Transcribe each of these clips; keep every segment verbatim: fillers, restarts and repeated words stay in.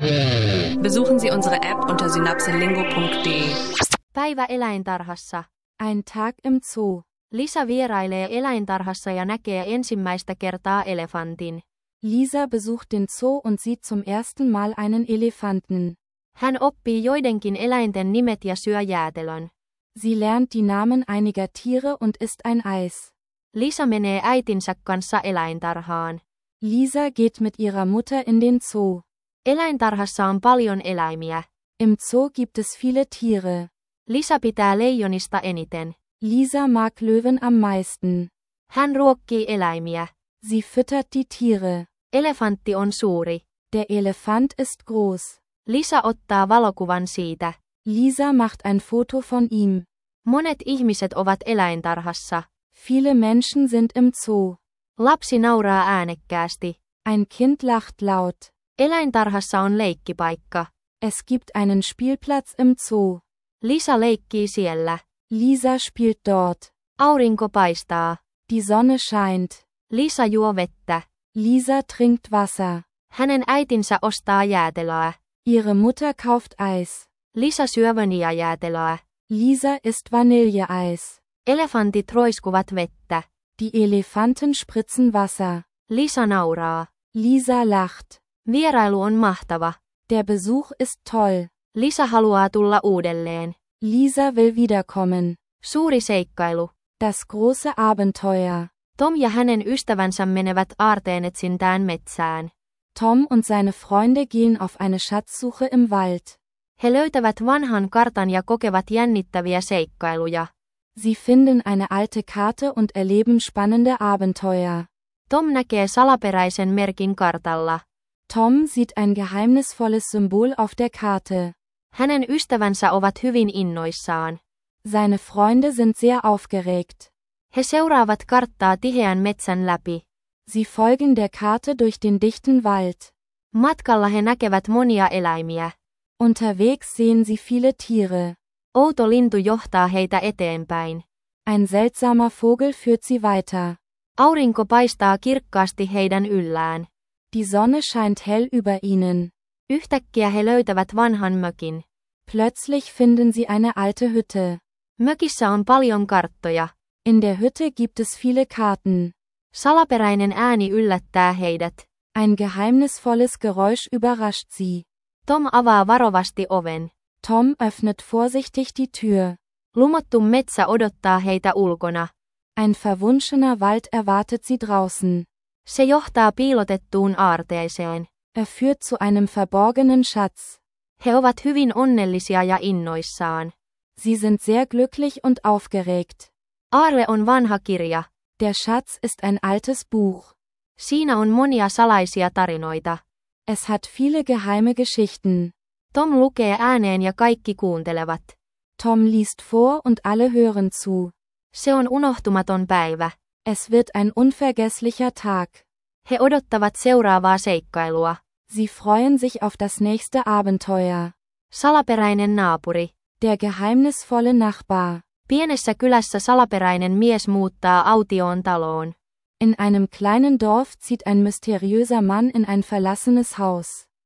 Besuchen Sie unsere App unter synapselingo punkt de. Päivä eläintarhassa. Ein Tag im Zoo. Lisa vierailee eläintarhassa ja näkee ensimmäistä kertaa elefantin. Lisa besucht den Zoo und sieht zum ersten Mal einen Elefanten. Hän oppii joidenkin eläinten nimet ja syö jäätelön. Sie lernt die Namen einiger Tiere und isst ein Eis. Lisa menee äitinsä kanssa eläintarhaan. Lisa geht mit ihrer Mutter in den Zoo. Eläintarhassa on paljon eläimiä. Im Zoo gibt es viele Tiere. Lisa pitää leijonista eniten. Lisa mag Löwen am meisten. Hän ruokkii eläimiä. Sie füttert die Tiere. Elefantti on suuri. Der Elefant ist groß. Lisa ottaa valokuvan siitä. Lisa macht ein Foto von ihm. Monet ihmiset ovat eläintarhassa. Viele Menschen sind im Zoo. Lapsi nauraa äänekkäästi. Ein Kind lacht laut. Eläintarhassa on leikkipaikka. Es gibt einen Spielplatz im Zoo. Lisa leikkii siellä. Lisa spielt dort. Aurinko paistaa. Die Sonne scheint. Lisa juo vettä. Lisa trinkt Wasser. Hänen äitinsä ostaa jäätelöä. Ihre Mutter kauft Eis. Lisa syö vanilljajäätelöä. Lisa isst Vanilleeis. Elefantit roiskuvat vettä. Die Elefanten spritzen Wasser. Lisa nauraa. Lisa lacht. Vierailu on mahtava. Der Besuch ist toll. Lisa haluaa tulla uudelleen. Lisa will wiederkommen. Suuri seikkailu. Das große Abenteuer. Tom ja hänen ystävänsä menevät aarteenetsintään metsään. Tom und seine Freunde gehen auf eine Schatzsuche im Wald. He löytävät vanhan kartan ja kokevat jännittäviä seikkailuja. Sie finden eine alte Karte und erleben spannende Abenteuer. Tom näkee salaperäisen merkin kartalla. Tom sieht ein geheimnisvolles Symbol auf der Karte. Hänen ystävänsä ovat hyvin innoissaan. Seine Freunde sind sehr aufgeregt. He seuraavat karttaa tiheän metsän läpi. Sie folgen der Karte durch den dichten Wald. Matkalla he näkevät monia eläimiä. Unterwegs sehen sie viele Tiere. Outo lintu johtaa heitä eteenpäin. Ein seltsamer Vogel führt sie weiter. Aurinko paistaa kirkkaasti heidän yllään. Die Sonne scheint hell über ihnen. Yhtäkkiä he löytävät vanhan mökin. Plötzlich finden sie eine alte Hütte. Mökissä on paljon karttoja. In der Hütte gibt es viele Karten. Salaperäinen ääni yllättää heidät. Ein geheimnisvolles Geräusch überrascht sie. Tom avaa varovasti oven. Tom öffnet vorsichtig die Tür. Lumottu metsä odottaa heitä ulkona. Ein verwunschener Wald erwartet sie draußen. Se johtaa piilotettuun aarteeseen. Er führt zu einem verborgenen Schatz. He ovat hyvin onnellisia ja innoissaan. Sie sind sehr glücklich und aufgeregt. Aarre on vanha kirja. Der Schatz ist ein altes Buch. Siinä on monia salaisia tarinoita. Es hat viele geheime Geschichten. Tom lukee ääneen ja kaikki kuuntelevat. Tom liest vor und alle hören zu. Se on unohtumaton päivä. Es wird ein unvergesslicher Tag. He odottavat seuraavaa seikkailua. Sie freuen sich auf das nächste Abenteuer. Salaperäinen naapuri. Der geheimnisvolle Nachbar. Pienessä kylässä salaperäinen mies muuttaa autioon taloon. In einem kleinen Dorf zieht ein mysteriöser Mann in ein verlassenes Haus.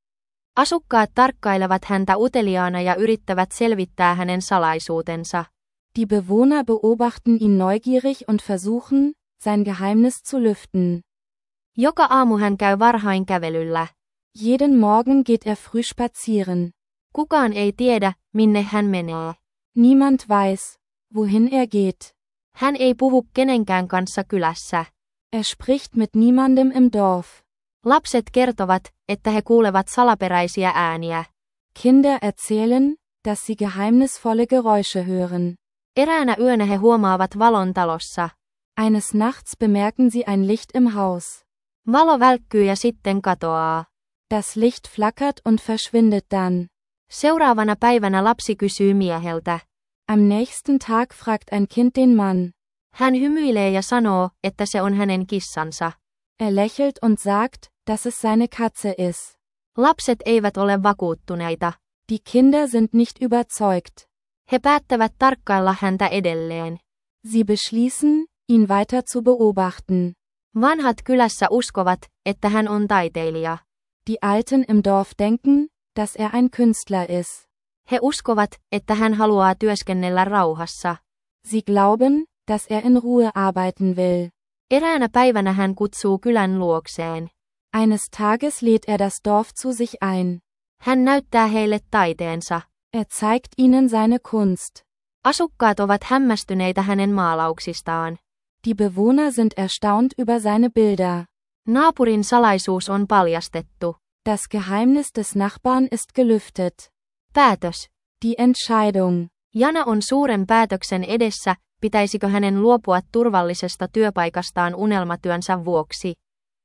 Asukkaat tarkkailevat häntä uteliaana ja yrittävät selvittää hänen salaisuutensa. Die Bewohner beobachten ihn neugierig und versuchen, sein Geheimnis zu lüften. Joka aamu hän käy varhain kävelyllä. Jeden Morgen geht er früh spazieren. Kukaan ei tiedä, minne hän menee. Niemand weiß, wohin er geht. Hän ei puhu kenenkään kanssa kylässä. Er spricht mit niemandem im Dorf. Lapset kertovat, että he kuulevat salaperäisiä ääniä. Kinder erzählen, dass sie geheimnisvolle Geräusche hören. Eräänä yönä he huomaavat valon talossa. Eines Nachts bemerken sie ein Licht im Haus. Valo välkkyy ja sitten katoaa. Das Licht flackert und verschwindet dann. Seuraavana päivänä lapsi kysyy mieheltä. Am nächsten Tag fragt ein Kind den Mann. Hän hymyilee ja sanoo, että se on hänen kissansa. Er lächelt und sagt, dass es seine Katze ist. Lapset eivät ole vakuuttuneita. Die Kinder sind nicht überzeugt. He päättävät tarkkailla häntä edelleen. Sie beschließen, ihn weiter zu beobachten. Vanhat kylässä uskovat, että hän on taiteilija. Die Alten im Dorf denken, dass er ein Künstler ist. He uskovat, että hän haluaa työskennellä rauhassa. Sie glauben, dass er in Ruhe arbeiten will. Eräänä päivänä hän kutsuu kylän luokseen. Eines Tages lädt er das Dorf zu sich ein. Hän näyttää heille taiteensa. Er zeigt ihnen seine Kunst. Asukkaat ovat hämmästyneitä hänen maalauksistaan. Die Bewohner sind erstaunt über seine Bilder. Naapurin salaisuus on paljastettu. Das Geheimnis des Nachbarn ist gelüftet. Päätös. Die Entscheidung. Jana on suuren päätöksen edessä, pitäisikö hänen luopua turvallisesta työpaikastaan unelmatyönsä vuoksi.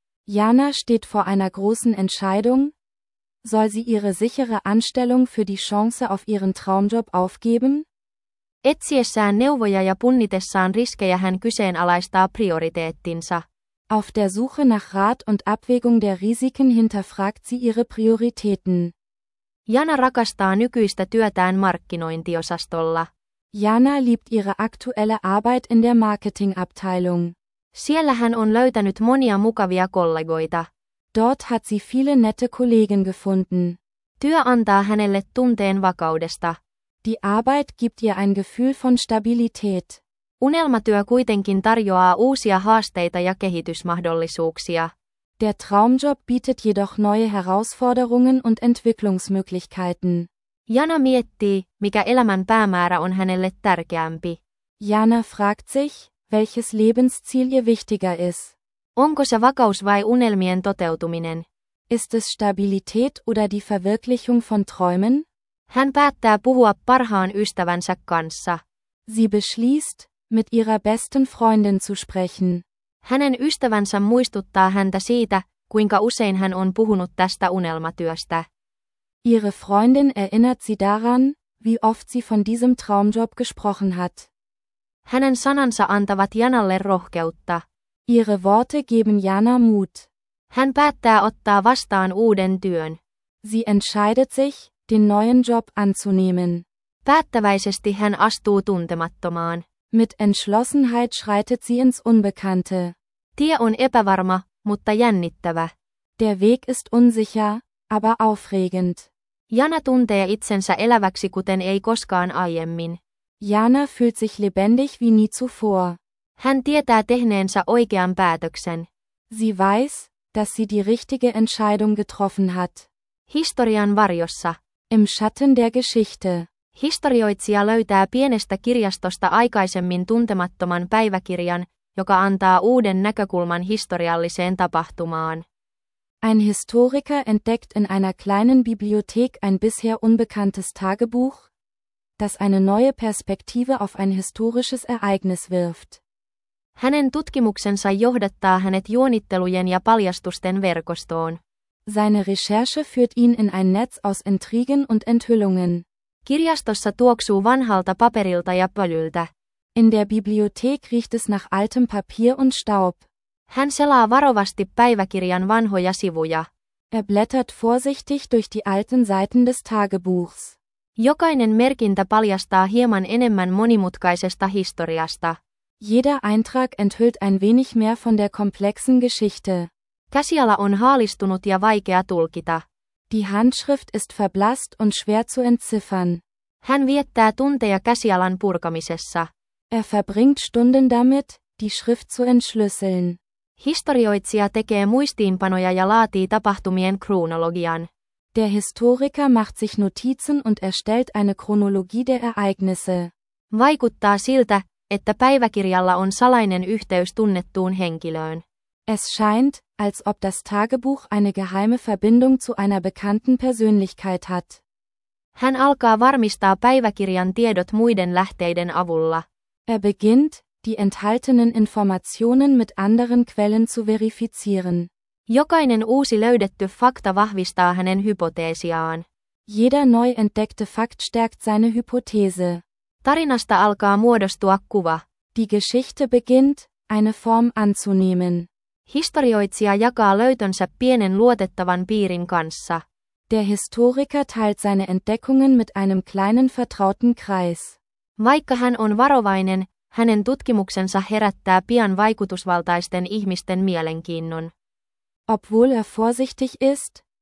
Jana steht vor einer großen Entscheidung. Soll sie ihre sichere Anstellung für die Chance auf ihren Traumjob aufgeben? Etsiessään neuvoja ja punnitessaan riskejä hän kyseenalaistaa prioriteettinsa. Auf der Suche nach Rat und Abwägung der Risiken hinterfragt sie ihre Prioritäten. Jana rakastaa nykyistä työtään markkinointiosastolla. Jana liebt ihre aktuelle Arbeit in der Marketingabteilung. Siellä hän on löytänyt monia mukavia kollegoita. Dort hat sie viele nette Kollegen gefunden. Työ antaa hänelle tunteen vakaudesta. Die Arbeit gibt ihr ein Gefühl von Stabilität. Unelmatyö kuitenkin tarjoaa uusia haasteita ja kehitysmahdollisuuksia. Der Traumjob bietet jedoch neue Herausforderungen und Entwicklungsmöglichkeiten. Jana miettii, mikä elämän päämäärä on hänelle tärkeämpi. Jana fragt sich, welches Lebensziel ihr wichtiger ist. Onko se vakaus vai unelmien toteutuminen? Ist es Stabilität oder die Verwirklichung von Träumen? Hän päättää puhua parhaan ystävänsä kanssa. Sie beschließt, mit ihrer besten Freundin zu sprechen. Hänen ystävänsä muistuttaa häntä siitä, kuinka usein hän on puhunut tästä unelmatyöstä. Ihre Freundin erinnert sie daran, wie oft sie von diesem Traumjob gesprochen hat. Hänen sanansa antavat Janalle rohkeutta. Ihre Worte geben Jana Mut. Hän päättää ottaa vastaan uuden työn. Sie entscheidet sich, den neuen Job anzunehmen. Päättäväisesti hän astuu tuntemattomaan. Mit Entschlossenheit schreitet sie ins Unbekannte. Tie on epävarma, mutta jännittävä. Der Weg ist unsicher, aber aufregend. Jana tuntee itsensä eläväksi kuten ei koskaan aiemmin. Jana fühlt sich lebendig wie nie zuvor. Hän tietää tehneensä oikean päätöksen. Sie weiß, dass sie die richtige Entscheidung getroffen hat. Historian varjossa. Im Schatten der Geschichte. Historioitsija löytää pienestä kirjastosta aikaisemmin tuntemattoman päiväkirjan, joka antaa uuden näkökulman historialliseen tapahtumaan. Ein Historiker entdeckt in einer kleinen Bibliothek ein bisher unbekanntes Tagebuch, das eine neue Perspektive auf ein historisches Ereignis wirft. Hänen tutkimuksensa johdattaa hänet juonittelujen ja paljastusten verkostoon. Seine Recherche führt ihn in ein Netz aus Intrigen und Enthüllungen. Kirjastossa tuoksuu vanhalta paperilta ja pölyltä. In der Bibliothek riecht es nach altem Papier und Staub. Hän selaa varovasti päiväkirjan vanhoja sivuja. Er blättert vorsichtig durch die alten Seiten des Tagebuchs. Jokainen merkintä paljastaa hieman enemmän monimutkaisesta historiasta. Jeder Eintrag enthüllt ein wenig mehr von der komplexen Geschichte. Käsiala on haalistunut ja vaikea tulkita. Die Handschrift ist verblasst und schwer zu entziffern. Hän viettää tunteja käsialan purkamisessa. Er verbringt Stunden damit, die Schrift zu entschlüsseln. Historioitsija tekee muistiinpanoja ja laatii tapahtumien kronologian. Der Historiker macht sich Notizen und erstellt eine Chronologie der Ereignisse. Vaikuttaa siltä, että päiväkirjalla on salainen yhteys tunnettuun henkilöön. Es scheint, als ob das Tagebuch eine geheime Verbindung zu einer bekannten Persönlichkeit hat. Hän alkaa varmistaa päiväkirjan tiedot muiden lähteiden avulla. Er beginnt, die enthaltenen Informationen mit anderen Quellen zu verifizieren. Jokainen uusi löydetty fakta vahvistaa hänen hypoteesiaan. Jeder neu entdeckte Fakt stärkt seine Hypothese. Tarinasta alkaa muodostua kuva. Die Geschichte beginnt, eine Form anzunehmen. Historioitsija jakaa löytönsä pienen luotettavan piirin kanssa. Der Historiker teilt seine Entdeckungen mit einem kleinen vertrauten Kreis. Vaikka hän on varovainen, hänen tutkimuksensa herättää pian vaikutusvaltaisten ihmisten mielenkiinnon. Obwohl er vorsichtig ist,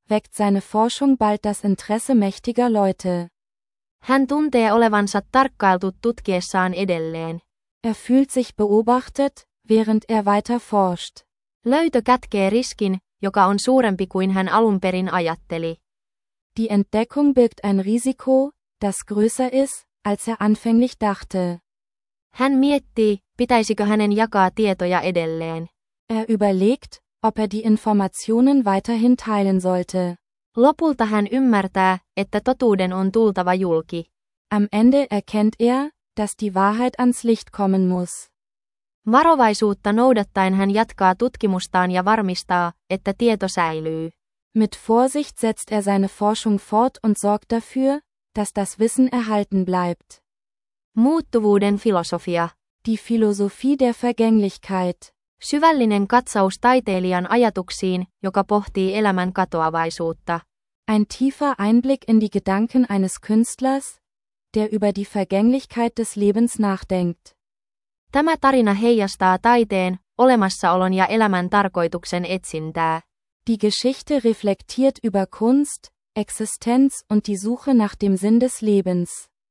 weckt seine Forschung bald das Interesse mächtiger Leute. Hän tuntee olevansa tarkkailtu tutkiessaan edelleen. Er fühlt sich beobachtet, während er weiter forscht. Löytö kätkee riskin, joka on suurempi kuin hän alun perin ajatteli. Die Entdeckung birgt ein Risiko, das größer ist, als er anfänglich dachte. Hän miettii, pitäisikö hänen jakaa tietoja edelleen. Er überlegt, ob er die Informationen weiterhin teilen sollte. Lopulta hän ymmärtää, että totuuden on tultava julki. Am Ende erkennt er, dass die Wahrheit ans Licht kommen muss. Varovaisuutta noudattaen hän jatkaa tutkimustaan ja varmistaa, että tieto säilyy. Mit Vorsicht setzt er seine Forschung fort und sorgt dafür, dass das Wissen erhalten bleibt. Muuttuvuuden filosofia. Die Philosophie der Vergänglichkeit. Syvällinen katsaus taiteilijan ajatuksiin, joka pohtii elämän katoavaisuutta. Ein tiefer Einblick in die Gedanken eines Künstlers, der über die Vergänglichkeit des Lebens nachdenkt. Tämä tarina heijastaa taiteen, olemassaolon ja elämän tarkoituksen etsintää. Die Geschichte reflektiert über Kunst, Existenz und die Suche nach dem Sinn des Lebens.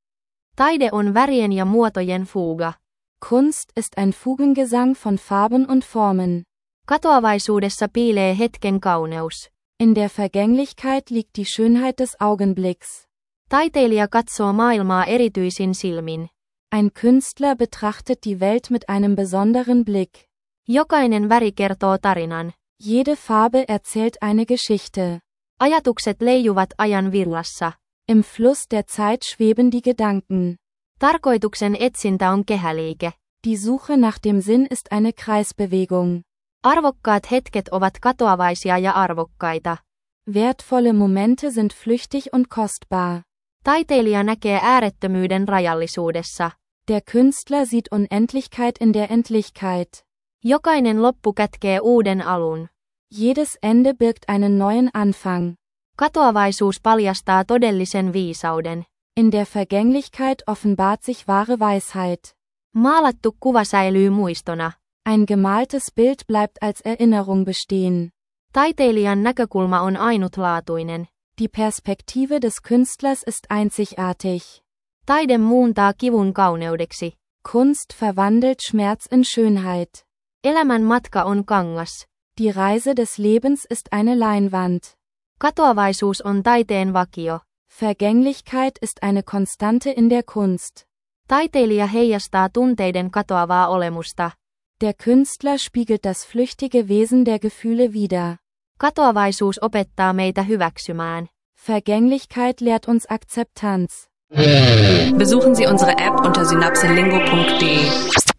Taide on värien ja muotojen fuga. Kunst ist ein Fugengesang von Farben und Formen. Katoavaisuudessa piilee hetken kauneus. In der Vergänglichkeit liegt die Schönheit des Augenblicks. Taiteilija katsoo maailmaa erityisin silmin. Ein Künstler betrachtet die Welt mit einem besonderen Blick. Jokainen väri kertoo tarinan. Jede Farbe erzählt eine Geschichte. Ajatukset leijuvat ajan virrassa. Im Fluss der Zeit schweben die Gedanken. Tarkoituksen etsintä on kehäliike. Die Suche nach dem Sinn ist eine Kreisbewegung. Arvokkaat hetket ovat katoavaisia ja arvokkaita. Wertvolle Momente sind flüchtig und kostbar. Taiteilija näkee äärettömyyden rajallisuudessa. Der Künstler sieht Unendlichkeit in der Endlichkeit. Jokainen loppu kätkee uuden alun. Jedes Ende birgt einen neuen Anfang. Katoavaisuus paljastaa todellisen viisauden. In der Vergänglichkeit offenbart sich wahre Weisheit. Maalattu kuva säilyy muistona. Ein gemaltes Bild bleibt als Erinnerung bestehen. Taiteilijan näkökulma on ainutlaatuinen. Die Perspektive des Künstlers ist einzigartig. Taide muuntaa kivun kauneudeksi. Kunst verwandelt Schmerz in Schönheit. Elämän matka on kangas. Die Reise des Lebens ist eine Leinwand. Katoavaisuus on taiteen vakio. Vergänglichkeit ist eine Konstante in der Kunst. Taiteilija heijastaa tunteiden katoavaa olemusta. Der Künstler spiegelt das flüchtige Wesen der Gefühle wider. Katoavaisuus opettaa meitä hyväksymään. Vergänglichkeit lehrt uns Akzeptanz. Besuchen Sie unsere App unter synapselingo punkt de.